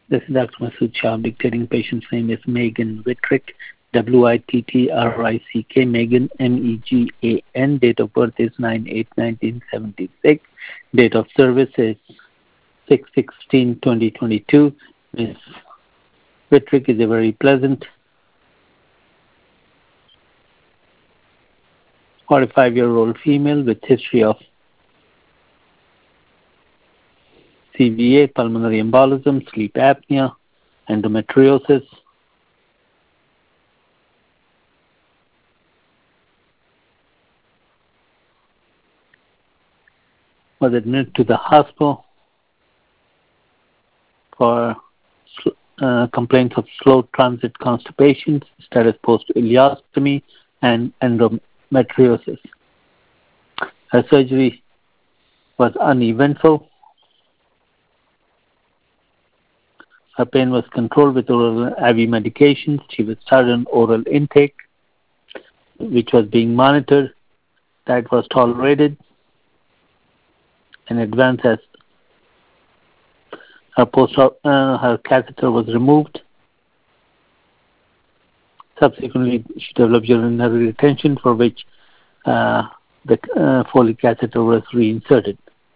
This is Dr. Masood Shah. Dictating patient's name is Megan Wittrick, Wittrick, Megan, Megan. Date of birth is 9/8/1976. Date of service is 6/16/2022. Ms. Wittrick is a very pleasant 45-year-old female with history of CVA, pulmonary embolism, sleep apnea, endometriosis. Was admitted to the hospital for complaints of slow transit constipation, status post ileostomy, and endometriosis. Her surgery was uneventful. Her pain was controlled with oral IV medications. She was started on oral intake, which was being monitored. That was tolerated and advanced as her catheter was removed. Subsequently, she developed urinary retention, for which the Foley catheter was reinserted.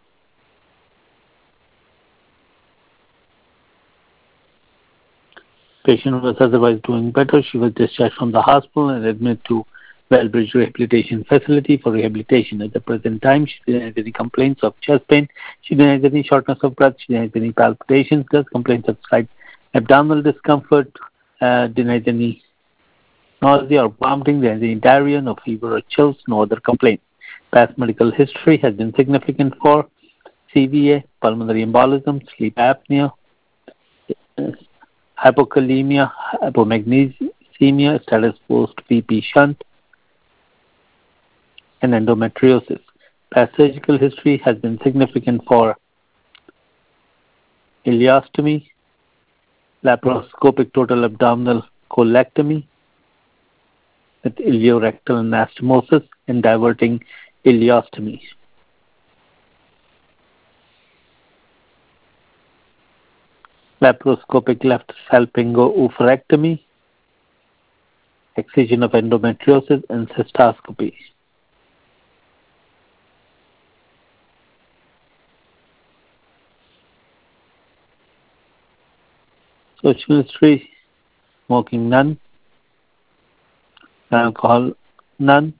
Patient was otherwise doing better. She was discharged from the hospital and admitted to Wellbridge Rehabilitation Facility for rehabilitation. At the present time, she didn't have any complaints of chest pain. She didn't have any shortness of breath. She didn't have any palpitations. Just complaints of slight abdominal discomfort. Didn't have any nausea or vomiting. Didn't have any diarrhea, no fever or chills, no other complaints. Past medical history has been significant for CVA, pulmonary embolism, sleep apnea, hypokalemia, hypomagnesemia, status post BP shunt, and endometriosis. Past surgical history has been significant for ileostomy, laparoscopic total abdominal colectomy with iliorectal anastomosis, and diverting ileostomy. Laparoscopic left salpingo-oophorectomy, excision of endometriosis, and cystoscopy. Social history: smoking none, alcohol none,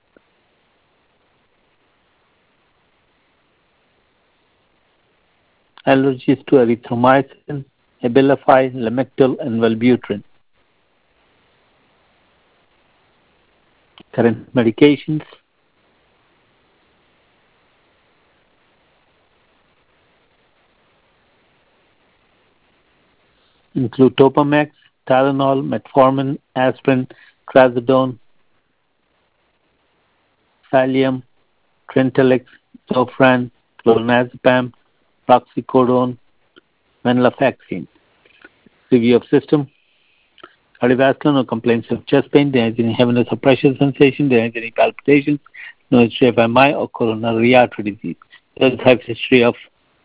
allergies to erythromycin, Abilify, Lamictal, and Wellbutrin. Current medications: include Topamax, Tylenol, Metformin, aspirin, Trazodone, Valium, Trintellix, Zofran, Clonazepam, Roxicodone, Venlafaxine. Review of system: cardiovascular, no complaints of chest pain, there is any heaviness or pressure sensation, there is any palpitations, no history of MI or coronary artery disease. Does have history of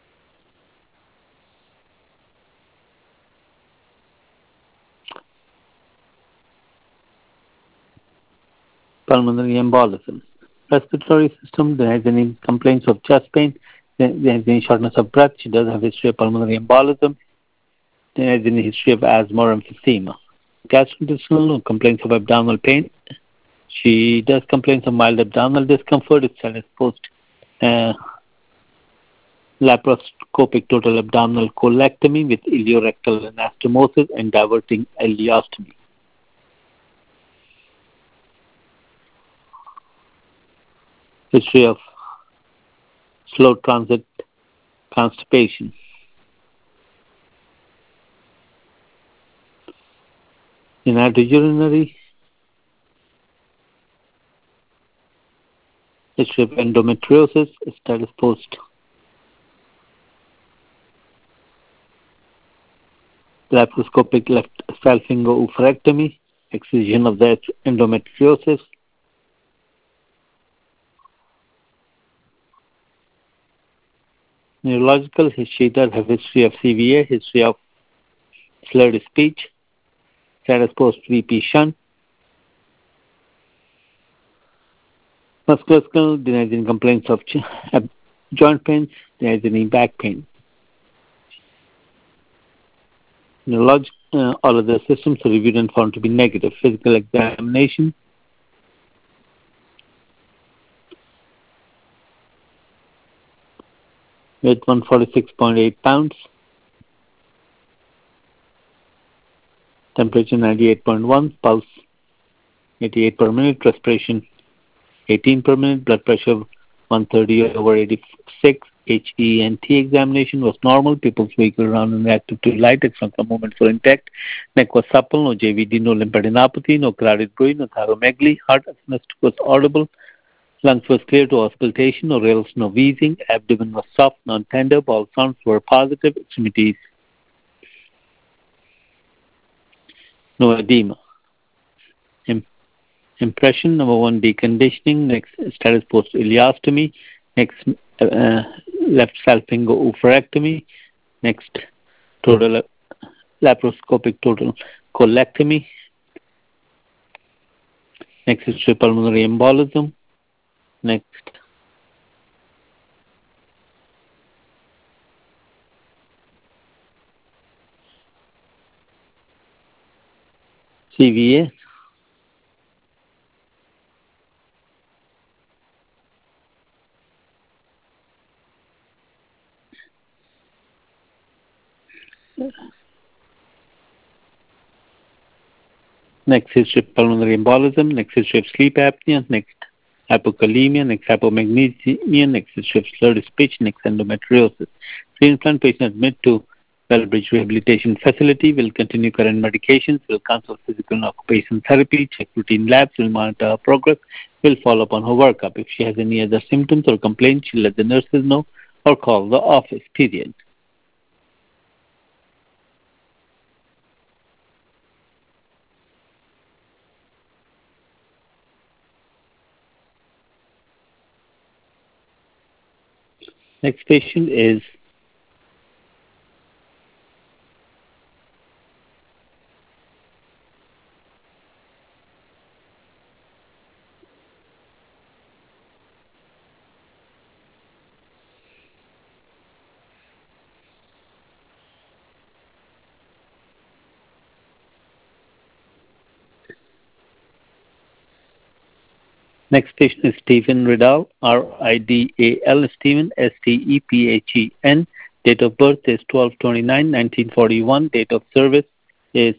pulmonary embolism. Respiratory system, there is any complaints of chest pain, there is any shortness of breath, she does have history of pulmonary embolism, there is any history of asthma or emphysema. Gastrointestinal, no complaints of abdominal pain. She does complaints of mild abdominal discomfort. It's status post laparoscopic total abdominal colectomy with iliorectal anastomosis and diverting ileostomy. History of slow transit constipation. Urinary, history of endometriosis, status post laparoscopic left salpingo-oophorectomy, excision of the endometriosis. Neurological, she does have history of CVA, history of slurred speech. Status post VP shunt. Musculoskeletal denies any complaints of joint pains, denies any back pain. All of the systems are reviewed and found to be negative. Physical examination. Weight 146.8 pounds. Temperature 98.1. Pulse 88 per minute. Respiration 18 per minute. Blood pressure 130/86. HENT examination was normal. Pupils wiggled around and reacted to light. External movements were intact. Neck was supple. No JVD, no lymphadenopathy, no carotid groin, no thyromegaly. Heart was audible. Lungs was clear to auscultation. No rales, no wheezing. Abdomen was soft, non-tender. Bowel sounds were positive. Extremities, no edema. Impression number 1, deconditioning. Next, status post ileostomy. Next, left salpingo-oophorectomy. Next, total laparoscopic total colectomy. Next is pulmonary embolism. Next, CVA. Next history of pulmonary embolism. Next history of sleep apnea. Next, hypokalemia. Next, hypomagnesemia. Next history of slurred speech. Next, endometriosis. Pre-implant patient admit to Wellbridge Rehabilitation Facility. Will continue current medications. Will consult physical and occupational therapy. Check routine labs. Will monitor her progress. Will follow up on her workup. If she has any other symptoms or complaints, she'll let the nurses know or call the office. Period. Next patient is Stephen Riddle, RIDAL, Stephen, STEPHEN. Date of birth is 12/29/1941. Date of service is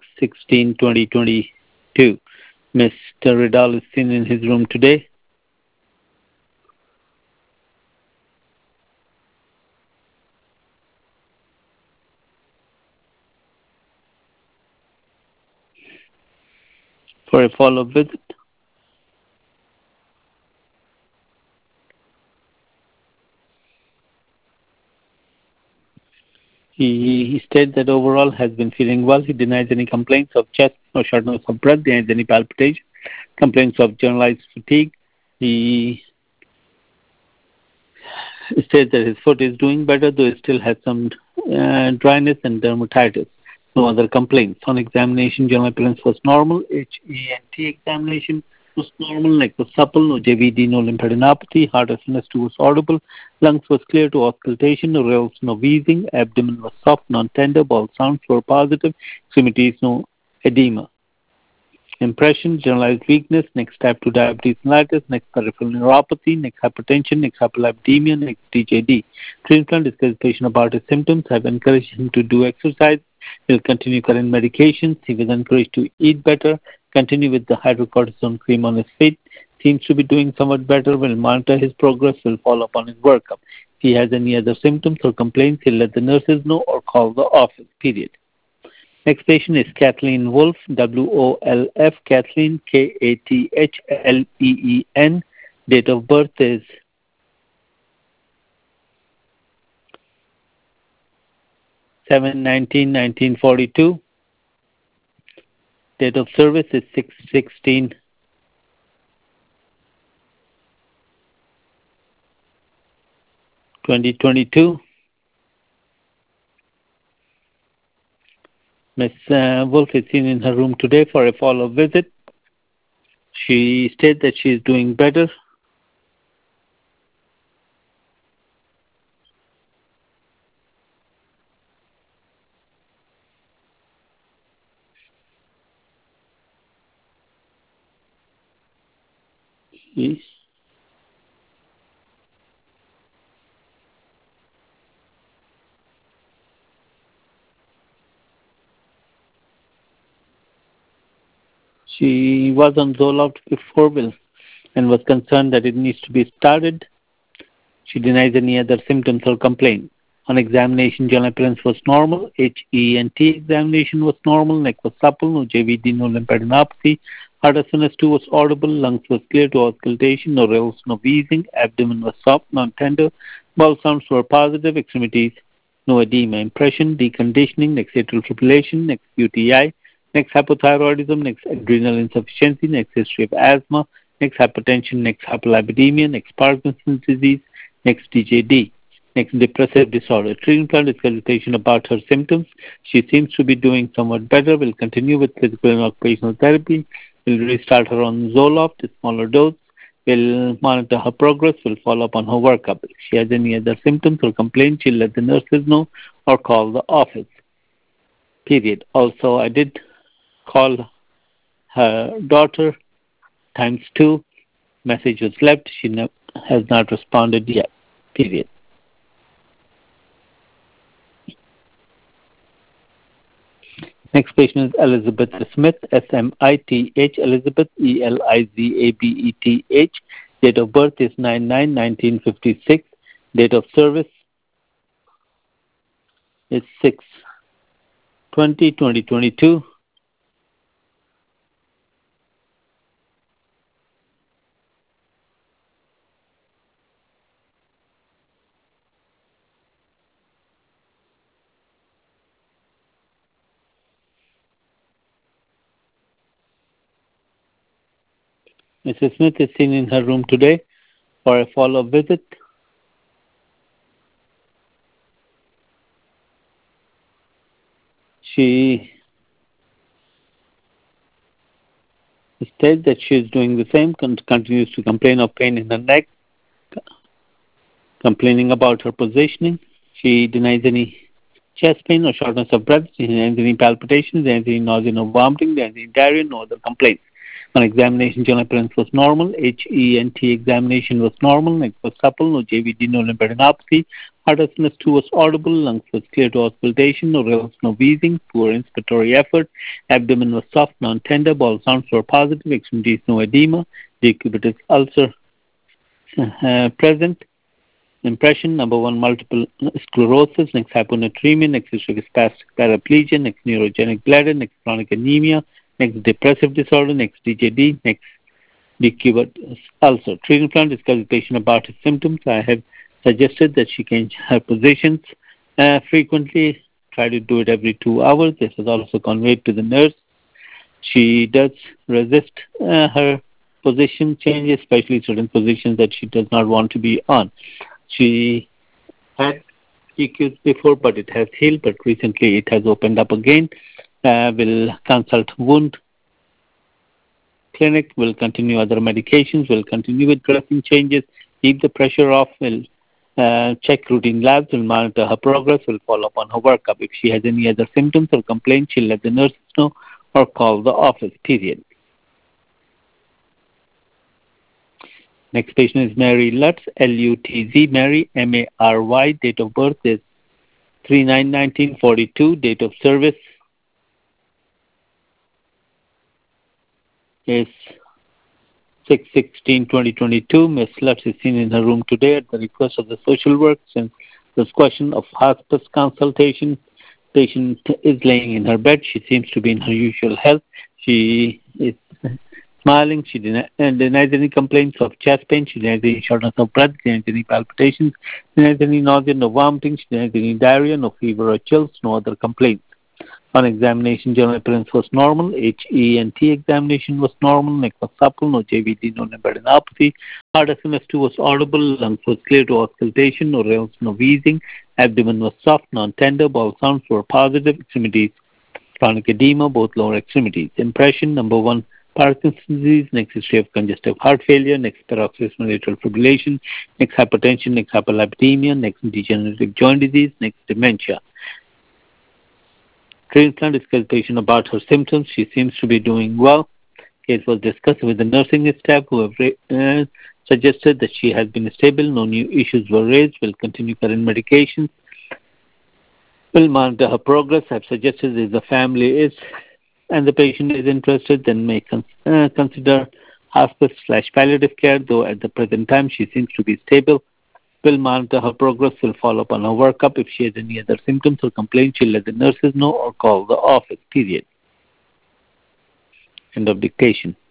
6/16/2022. Mr. Riddle is seen in his room today. For a follow-up visit. He stated that overall has been feeling well. He denies any complaints of chest or shortness of breath, denies any palpitation, complaints of generalized fatigue. He states that his foot is doing better, though he still has some dryness and dermatitis. No other complaints. On examination, general appearance was normal. HENT examination was normal. Neck was supple. No JVD, no lymphadenopathy. Heart SNS2 was audible. Lungs was clear to auscultation. No rales, no wheezing. Abdomen was soft, non-tender. Bowel sounds were positive. Extremities, no edema. Impression, generalized weakness, next type 2 diabetes mellitus, next peripheral neuropathy, next hypertension, next hyperlipidemia, next DJD. Treatment discusses patient about his symptoms. I've encouraged him to do exercise. He'll continue current medications. He was encouraged to eat better, continue with the hydrocortisone cream on his feet. Seems to be doing somewhat better. We'll monitor his progress. We'll follow up on his workup. If he has any other symptoms or complaints, he'll let the nurses know or call the office, period. Next patient is Kathleen Wolf, WOLF, Kathleen, KATHLEEN. Date of birth is 7/19/1942. Date of service is 6/16/2022. Miss Wolf is seen in her room today for a follow-up visit. She stated that she is doing better. She was on Zoloft before Will and was concerned that it needs to be started. She denies any other symptoms or complaint. On examination, general appearance was normal. HENT examination was normal. Neck was supple. No JVD, no lymphadenopathy. Heart SNS2 was audible. Lungs was clear to auscultation. No rales, no wheezing. Abdomen was soft, non-tender. Bowel sounds were positive. Extremities, no edema. Impression, deconditioning, next atrial fibrillation, next UTI, next hypothyroidism, next adrenal insufficiency, next history of asthma, next hypertension, next hyperlipidemia, next Parkinson's disease, next DJD. Next, depressive disorder. Treatment plan disqualification about her symptoms. She seems to be doing somewhat better. Will continue with physical and occupational therapy. Will restart her on Zoloft, a smaller dose. Will monitor her progress. Will follow up on her workup. If she has any other symptoms or complaints, she'll let the nurses know or call the office. Period. Also, I did call her daughter ×2. Message was left. She has not responded yet. Period. Next patient is Elizabeth Smith, SMITH, Elizabeth, ELIZABETH. Date of birth is 9/9/1956. Date of service is 6/20/2022. Mrs. Smith is seen in her room today for a follow-up visit. She states that she is doing the same, continues to complain of pain in her neck, complaining about her positioning. She denies any chest pain or shortness of breath. She denies any palpitations, any nausea, no vomiting, any diarrhea, no other complaints. On examination, general appearance was normal. HENT examination was normal. Neck was supple. No JVD, no lymphadenopathy. Heart SNS2 was audible. Lungs was clear to auscultation. No rales, no wheezing. Poor inspiratory effort. Abdomen was soft, non-tender. Bowel sounds were positive. Extremities, no edema. Decubitus ulcer present. Impression, number one, multiple sclerosis, next hyponatremia, next spastic paraplegia, next neurogenic bladder, next chronic anemia, next depressive disorder, next DJD, next decubitus ulcer. Treatment plan discusses patient about his symptoms. I have suggested that she change her positions frequently, try to do it every 2 hours. This is also conveyed to the nurse. She does resist her position change, especially certain positions that she does not want to be on. She had PQs before, but it has healed, but recently it has opened up again. Will consult wound clinic, will continue other medications, will continue with dressing changes, keep the pressure off, will check routine labs, will monitor her progress, will follow up on her workup. If she has any other symptoms or complaints, she'll let the nurses know or call the office, period. Next patient is Mary Lutz, Lutz, Mary, Mary. Date of birth is 3/9/1942. Date of service is 6/16/2022. Ms. Lutz is seen in her room today at the request of the social work. Since this question of hospice consultation, patient is laying in her bed. She seems to be in her usual health. She is smiling. She denies any complaints of chest pain. She denies any shortness of breath. She denies any palpitations. She denies any nausea, no vomiting. She denies any diarrhea, no fever or chills, no other complaints. On examination, general appearance was normal. HENT examination was normal. Neck was supple. No JVD, no lymphadenopathy. Heart SNS2 was audible. Lungs was clear to auscultation. No rales, no wheezing. Abdomen was soft, non-tender. Bowel sounds were positive. Extremities Chronic edema, both lower extremities. Impression, number one, Parkinson's disease, next history of congestive heart failure, next paroxysmal atrial fibrillation, next hypertension, next hyperlipidemia, next degenerative joint disease, next dementia. Transplant discussed patient about her symptoms. She seems to be doing well. Case was discussed with the nursing staff who have suggested that she has been stable. No new issues were raised. Will continue current medications. Will monitor her progress. I've suggested if the family is and the patient is interested, then may consider hospice/palliative care, though at the present time she seems to be stable. Will monitor her progress, will follow up on her workup. If she has any other symptoms or complaints, she'll let the nurses know or call the office, period. End of dictation.